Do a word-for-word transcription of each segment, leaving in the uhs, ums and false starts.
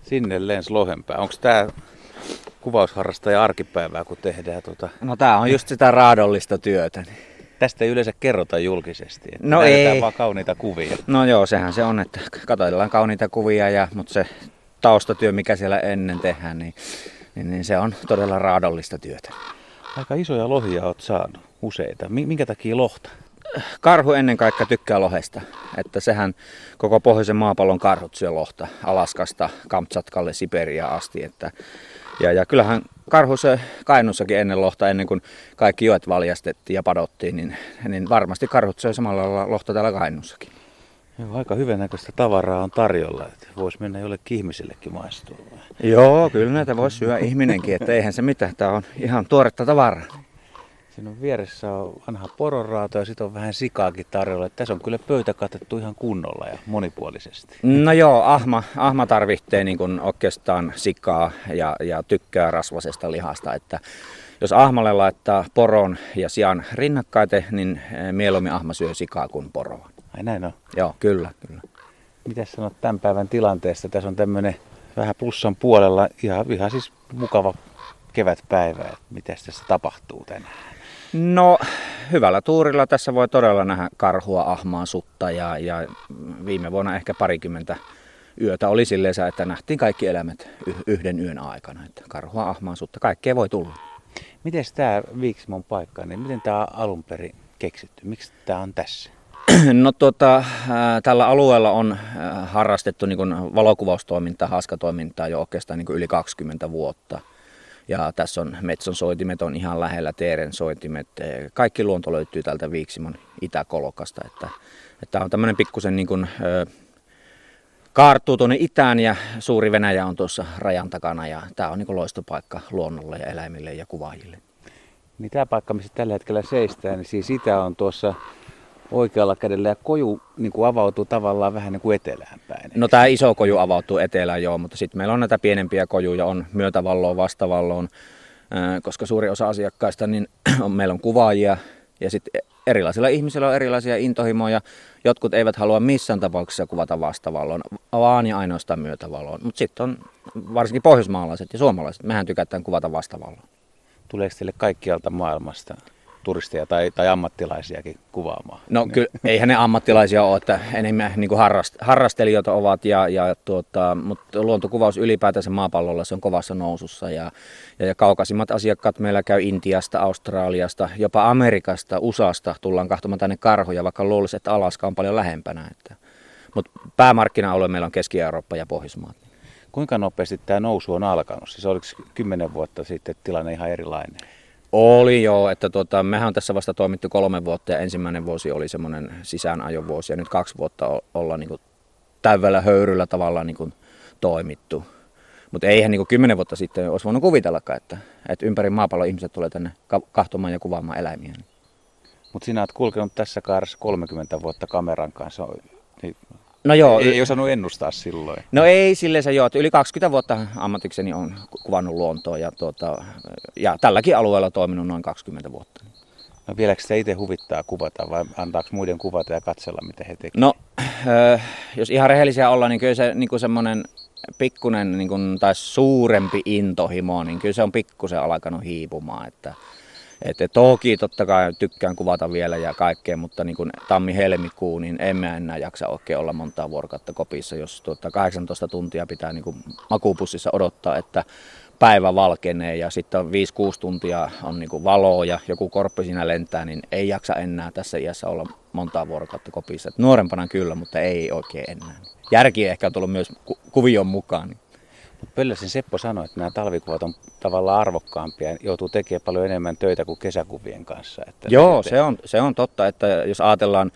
Sinne lensi lohenpää. Onko tämä kuvausharrastaja arkipäivää, kun tehdään tuota? No tää on just sitä raadollista työtä. Tästä ei yleensä kerrota julkisesti. Että no ei. Vaan kauniita kuvia. No joo, sehän se on, että katsotaan kauniita kuvia, ja, mutta se taustatyö, mikä siellä ennen tehdään, niin, niin, niin se on todella raadollista työtä. Aika isoja lohia olet saanut, useita. Minkä takia lohta? Karhu ennen kaikkea tykkää lohesta, että sehän koko pohjoisen maapallon karhut syö lohta, Alaskasta, Kamtsatkalle, Siperiaan asti. Että, ja, ja kyllähän karhu söi Kainuussakin ennen lohta, ennen kuin kaikki joet valjastettiin ja padottiin, niin, niin varmasti karhut söi samalla lailla lohta täällä Kainuussakin. Joo, aika hyvänäköistä tavaraa on tarjolla, että voisi mennä jollekin ihmisillekin maistua. Joo, kyllä näitä voisi syödä ihminenkin, että eihän se mitään, tämä on ihan tuoretta tavaraa. Siinä on vieressä on vanha poronraato ja sitten on vähän sikaakin tarjolla. Tässä on kyllä pöytä katettu ihan kunnolla ja monipuolisesti. No joo, ahma, ahma tarvitsee niin kuin oikeastaan sikaa ja, ja tykkää rasvasesta lihasta. Että jos ahmalle laittaa poron ja sian rinnakkaite, niin mieluummin ahma syö sikaa kuin poroa. Ai näin on? Joo, kyllä, kyllä. Mitäs sanot tämän päivän tilanteesta? Tässä on tämmöinen vähän plussan puolella ihan, ihan siis mukava kevätpäivä. Mitäs tässä tapahtuu tänään? No hyvällä tuurilla tässä voi todella nähdä karhua, ahmaa, sutta ja, ja viime vuonna ehkä parikymmentä yötä oli silleen, että nähtiin kaikki eläimet yhden yön aikana. Että karhua, ahmaa, sutta, kaikkea voi tulla. Miten tämä Viiksimon paikka, niin miten tämä on alun perin keksitty? Miksi tämä on tässä? No tuota, tällä alueella on harrastettu niin kuin valokuvaustoimintaa, haaskatoimintaa jo oikeastaan niin kuin yli kaksikymmentä vuotta. Ja tässä on Metson soitimet on ihan lähellä, Teeren soitimet. Kaikki luonto löytyy täältä Viiksimon itäkolkasta. Että, että on tämmöinen pikkusen niin kuin, ö, kaartuu tuonne itään ja suuri Venäjä on tuossa rajan takana. Ja tämä on niin kuin loistopaikka luonnolle ja eläimille ja kuvaajille. Niin tämä paikka, missä tällä hetkellä seistään, niin siis itä on tuossa oikealla kädellä ja koju niin kuin avautuu tavallaan vähän niin kuin etelään päin. No tämä iso koju avautuu etelään joo, mutta sitten meillä on näitä pienempiä kojuja, on myötävalloon, vastavalloon, koska suuri osa asiakkaista niin on, meillä on kuvaajia ja sitten erilaisilla ihmisillä on erilaisia intohimoja. Jotkut eivät halua missään tapauksessa kuvata vastavalloon, vaan ja ainoastaan myötävalloon, mutta sitten on varsinkin pohjoismaalaiset ja suomalaiset, mehän tykätään kuvata vastavalloon. Tuleeko teille kaikkialta maailmasta turisteja tai, tai ammattilaisiakin kuvaamaan? No kyllä, eihän ne ammattilaisia ole, että enemmän niin kuin harrast, harrastelijoita ovat, ja, ja tuota, mutta luontokuvaus ylipäätänsä maapallolla se on kovassa nousussa. Ja, ja, ja kaukaisimmat asiakkaat meillä käy Intiasta, Australiasta, jopa Amerikasta, U S A:sta tullaan katsomaan tänne karhuja, vaikka luulisi, että Alaska on paljon lähempänä. Että, mutta päämarkkina-alue meillä on Keski-Eurooppa ja Pohjoismaat. Kuinka nopeasti tämä nousu on alkanut? Siis oliko kymmenen vuotta sitten tilanne ihan erilainen? Oli joo, että tuota, mehän on tässä vasta toimittu kolme vuotta ja ensimmäinen vuosi oli semmoinen sisäänajovuosi ja nyt kaksi vuotta olla niin kuin täyvällä höyryllä tavallaan niin kuin toimittu. Mutta eihän niin kuin kymmenen vuotta sitten olisi voinut kuvitellakaan, että, että ympäri maapallon ihmiset tulee tänne katsomaan ja kuvaamaan eläimiä. Mutta sinä olet kulkenut tässä kaaressa kolmekymmentä vuotta kameran kanssa. Niin no joo. Ei, ei osannut ennustaa silloin. No ei silleen se joo, että yli kaksikymmentä vuotta ammatikseni on kuvannut luontoa ja, tuota, ja tälläkin alueella toiminut noin kaksikymmentä vuotta. No vieläkö sitä itse huvittaa kuvata vai antaako muiden kuvata ja katsella mitä he tekevät? No äh, jos ihan rehellisiä ollaan, niin kyllä se niin kuin semmoinen pikkunen niin kuin, tai suurempi intohimo, niin kyllä se on pikkusen alkanut hiipumaan. Että, että toki totta kai tykkään kuvata vielä ja kaikkea, mutta niin kuin tammi-helmikuu, niin en mä enää jaksa oikein olla montaa vuorokautta kopissa, jos tuota kahdeksantoista tuntia pitää niin kuin makuupussissa odottaa, että päivä valkenee ja sitten on viisi kuusi tuntia on niin kuin valoa ja joku korppi siinä lentää, niin ei jaksa enää tässä iässä olla montaa vuorokautta kopissa. Et nuorempana kyllä, mutta ei oikein enää. Järki ehkä on tullut myös ku- kuvion mukaan. Niin. Mutta Pölläsen Seppo sanoi, että nämä talvikuvat on tavallaan arvokkaampia ja joutuu tekemään paljon enemmän töitä kuin kesäkuvien kanssa. Että joo, se on, se on totta, että jos ajatellaan,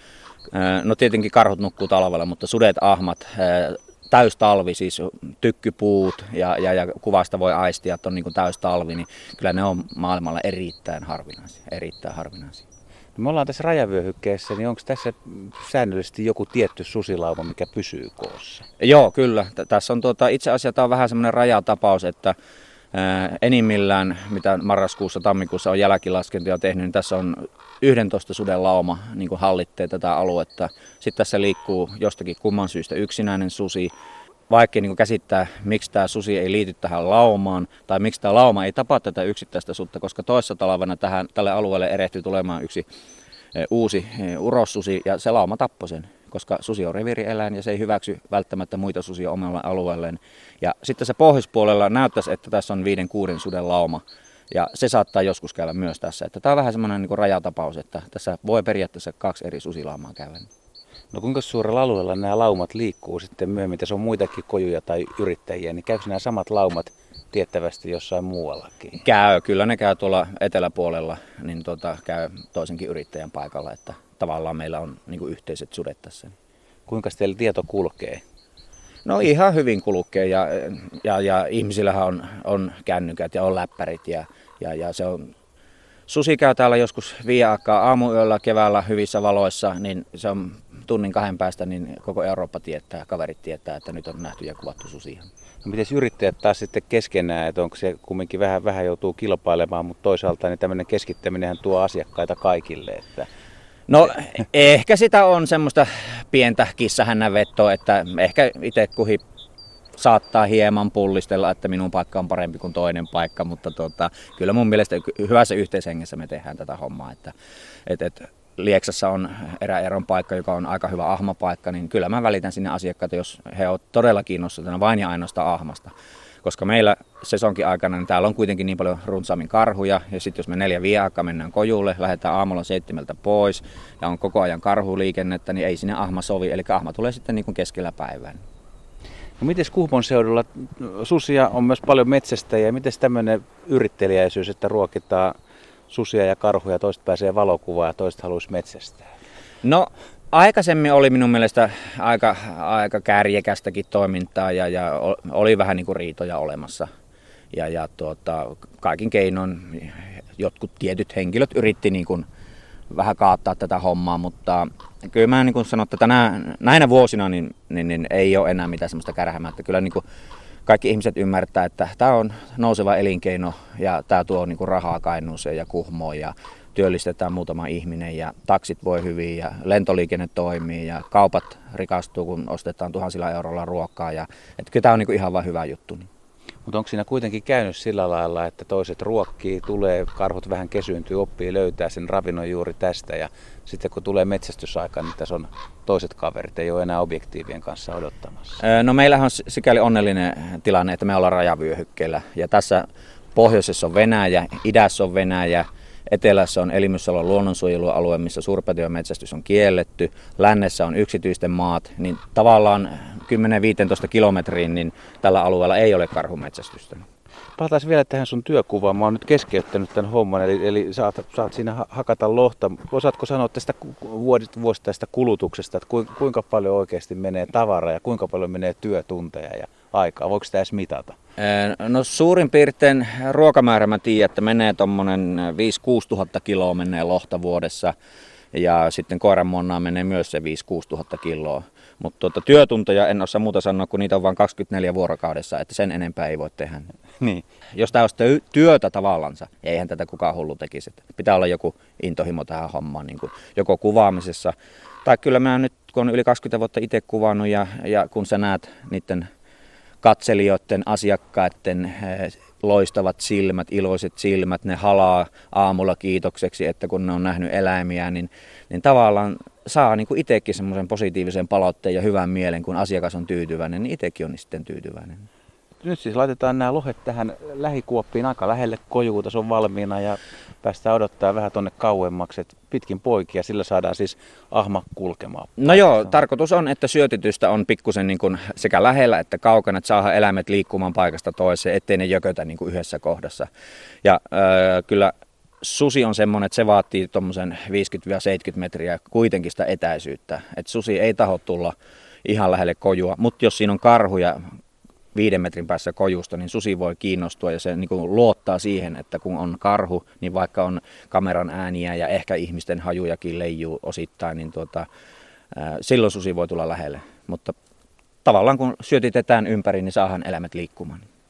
no tietenkin karhut nukkuu talvella, mutta sudet, ahmat, täystalvi, siis tykkypuut ja, ja, ja kuvasta voi aistia, että on niin kuin täystalvi, niin kyllä ne on maailmalla erittäin harvinaisia. Erittäin harvinaisia. No me ollaan tässä rajavyöhykkeessä, niin onko tässä säännöllisesti joku tietty susilauma, mikä pysyy koossa? Joo, kyllä. Tässä on tuota, itse asiassa tämä on vähän semmoinen rajatapaus, että ää, enimmillään, mitä marraskuussa, tammikuussa on jälkilaskentoja tehnyt, niin tässä on yhdentoista suden lauma niin kuin hallitsee tätä aluetta. Sitten tässä liikkuu jostakin kumman syystä yksinäinen susi. vaikea niin käsittää, miksi tämä susi ei liity tähän laumaan tai miksi tämä lauma ei tapa tätä yksittäistä sutta, koska toissa talvena tähän, tälle alueelle erehtyi tulemaan yksi uusi urossusi ja se lauma tappoi sen, koska susi on reviirieläin ja se ei hyväksy välttämättä muita susia omalle alueelleen. Ja sitten se pohjoispuolella näyttäisi, että tässä on viiden kuuden suden lauma ja se saattaa joskus käydä myös tässä. Että tämä on vähän semmoinen niin rajatapaus, että tässä voi periaatteessa kaksi eri susilaumaa käydä. No kuinka suurella alueella nämä laumat liikkuu sitten myöhemmin? Tässä on muitakin kojuja tai yrittäjiä, niin käykö nämä samat laumat tiettävästi jossain muuallakin? Käy, kyllä ne käy tuolla eteläpuolella, niin tota, käy toisenkin yrittäjän paikalla, että tavallaan meillä on niin kuin yhteiset sudet tässä. Kuinka teillä tieto kulkee? No ihan hyvin kulkee ja, ja, ja ihmisillähän on, on kännykät ja on läppärit ja, ja, ja se on... Susi käy täällä joskus viiden aikaa aamuyöllä keväällä hyvissä valoissa, niin se on tunnin kahden päästä, niin koko Eurooppa tietää, kaverit tietää, että nyt on nähty ja kuvattu susia. No miten yrittäjät taas sitten keskenään, että onko se kumminkin vähän, vähän joutuu kilpailemaan, mutta toisaalta niin tämmöinen keskittäminenhän tuo asiakkaita kaikille. Että... No ehkä sitä on semmoista pientä kissahännänvetoa, että ehkä itse kuhin saattaa hieman pullistella, että minun paikka on parempi kuin toinen paikka, mutta tota, kyllä mun mielestä hyvässä yhteishengessä me tehdään tätä hommaa. Että, et, et, Lieksassa on eräeron paikka, joka on aika hyvä ahmapaikka, niin kyllä mä välitän sinne asiakkaita, jos he ovat todella kiinnostuneita vain ja ainoastaan ahmasta. Koska meillä sesonkin aikana niin täällä on kuitenkin niin paljon runsaammin karhuja, ja sitten jos me neljä viiden aikaa mennään kojulle, lähdetään aamulla seitsemältä pois, ja on koko ajan karhuliikennettä, niin ei sinne ahma sovi, eli ahma tulee sitten niin kuin keskellä päivää. No miten Kuhmon seudulla susia on myös paljon metsästäjiä, miten tämmöinen yrittelijäisyys, että ruokitaan susia ja karhuja, toiset pääsee valokuvaan ja toiset haluaisi metsästää? No aikaisemmin oli minun mielestä aika, aika kärjekästäkin toimintaa ja, ja oli vähän niin kuin riitoja olemassa. Ja, ja tuota, kaikin keinoin jotkut tietyt henkilöt yritti niin kuin vähän kaattaa tätä hommaa, mutta kyllä mä niin kuin sanon, että tänä, näinä vuosina niin, niin, niin ei ole enää mitään semmoista kärhämää. Kyllä niin kuin kaikki ihmiset ymmärtää, että tämä on nouseva elinkeino ja tämä tuo niin kuin rahaa Kainuuseen ja Kuhmoon ja työllistetään muutama ihminen ja taksit voi hyvin ja lentoliikenne toimii ja kaupat rikastuu, kun ostetaan tuhansilla eurolla ruokaa. Ja, että kyllä tämä on niin kuin ihan vain hyvä juttu. Mutta onko siinä kuitenkin käynyt sillä lailla, että toiset ruokkii, tulee, karhut vähän kesyyntyy, oppii löytää sen ravinnon juuri tästä ja sitten kun tulee metsästysaika, niin tässä on toiset kaverit, ei ole enää objektiivien kanssa odottamassa? No meillähän on sikäli onnellinen tilanne, että me ollaan rajavyöhykkeellä ja tässä pohjoisessa on Venäjä, idässä on Venäjä, etelässä on Elimyssalon luonnonsuojelualue, missä suurpetojen metsästys on kielletty. Lännessä on yksityisten maat, niin tavallaan kymmenen viisitoista kilometriin niin tällä alueella ei ole karhumetsästystä. Palataan vielä tähän sun työkuvaan. Mä oon nyt keskeyttänyt tämän homman, eli, eli saat, saat siinä hakata lohta. Osaatko sanoa tästä vuosittaisesta kulutuksesta, että kuinka paljon oikeasti menee tavaraa ja kuinka paljon menee työtunteja ja aikaa? Voiko sitä edes mitata? No suurin piirtein ruokamäärä mä tiedän, että menee tuommoinen viisi kuusi tuhatta kiloa menee lohta vuodessa ja sitten koiranmuonnaa menee myös se viisi kuusi tuhatta kiloa. Mutta tuota, työtunteja en osaa muuta sanoa, kun niitä on vain kaksikymmentäneljä vuorokaudessa, että sen enempää ei voi tehdä. Niin. Jos tämä olisi työtä tavallansa, eihän tätä kukaan hullu tekisi. Pitää olla joku intohimo tähän hommaan, niin kuin joko kuvaamisessa. Tai kyllä mä nyt, kun olen yli kaksikymmentä vuotta itse kuvannut ja, ja kun sä näet niiden katselijoiden, asiakkaiden loistavat silmät, iloiset silmät, ne halaa aamulla kiitokseksi, että kun ne on nähnyt eläimiä, niin, niin tavallaan saa niin kuin itsekin semmoisen positiivisen palautteen ja hyvän mielen, kun asiakas on tyytyväinen, niin itsekin on sitten tyytyväinen. Nyt siis laitetaan nämä lohet tähän lähikuoppiin aika lähelle kojuuta, se on valmiina ja päästään odottaa vähän tonne kauemmaksi, että pitkin poikia, sillä saadaan siis ahma kulkemaan. No joo, tarkoitus on, että syötitystä on pikkusen niin kuin sekä lähellä että kaukana, että saadaan eläimet liikkumaan paikasta toiseen, ettei ne jökötä niin kuin yhdessä kohdassa. Ja äh, kyllä susi on semmoinen, että se vaatii tuommoisen viisikymmentä seitsemänkymmentä metriä kuitenkin sitä etäisyyttä. Että susi ei taho tulla ihan lähelle kojua, mutta jos siinä on karhuja viiden metrin päässä kojusta, niin susi voi kiinnostua ja se niin kuin luottaa siihen, että kun on karhu, niin vaikka on kameran ääniä ja ehkä ihmisten hajujakin leijuu osittain, niin tuota, ää, silloin susi voi tulla lähelle. Mutta tavallaan kun syötitetään ympäri, niin saadaan eläimet liikkumaan.